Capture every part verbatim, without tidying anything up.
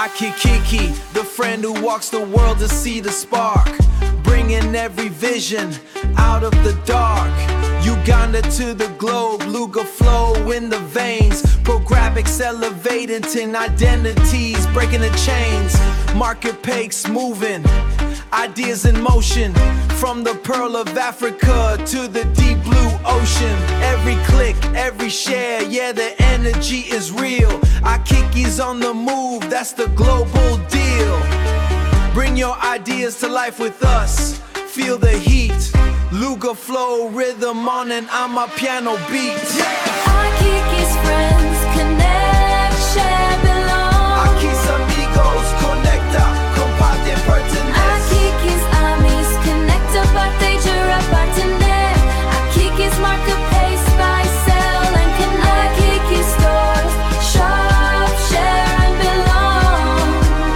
Akikiki, the friend who walks the world to see the spark, bringing every vision out of the dark. Uganda to the globe, Luga flow in the veins. Pro-graphics elevating tin identities, breaking the chains. Market pace moving, ideas in motion. From the pearl of Africa to the deep blue ocean. Every click, every share, yeah, the energy is real. Akiki's on the move, that's the global deal. Bring your ideas to life with us, feel the heat. Luga flow, rhythm on an Amapiano beat. Akiki's friends connect, share, belong. Aki's amigos conecta, comparte, pertenece. Akiki's amis connecta, partager, apartener. Akiki's marketplace, buy, sell, and connect. Akiki's stores, shop, share, and belong.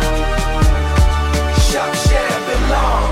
Shop, share, belong.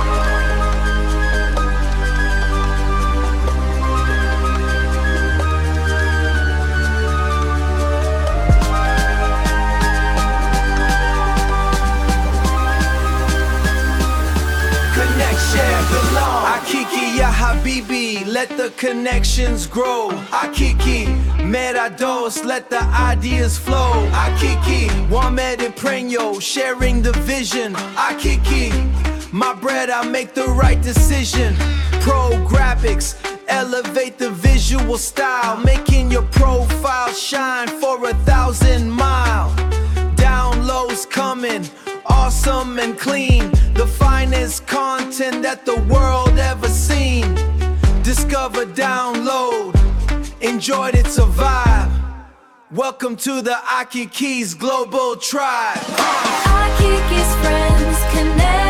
Akiki ya habibi, let the connections grow. Akiki, merados, let the ideas flow. Akiki, Wamed Impregno, sharing the vision. Akiki, my bread, I make the right decision. Pro graphics, elevate the visual style, making your profile shine for a thousand mile. Downloads coming, awesome and clean, the finest content that the world ever seen. Discover, download, enjoyed, it's a vibe. Welcome to the Akiki's global tribe. Akiki's friends connect.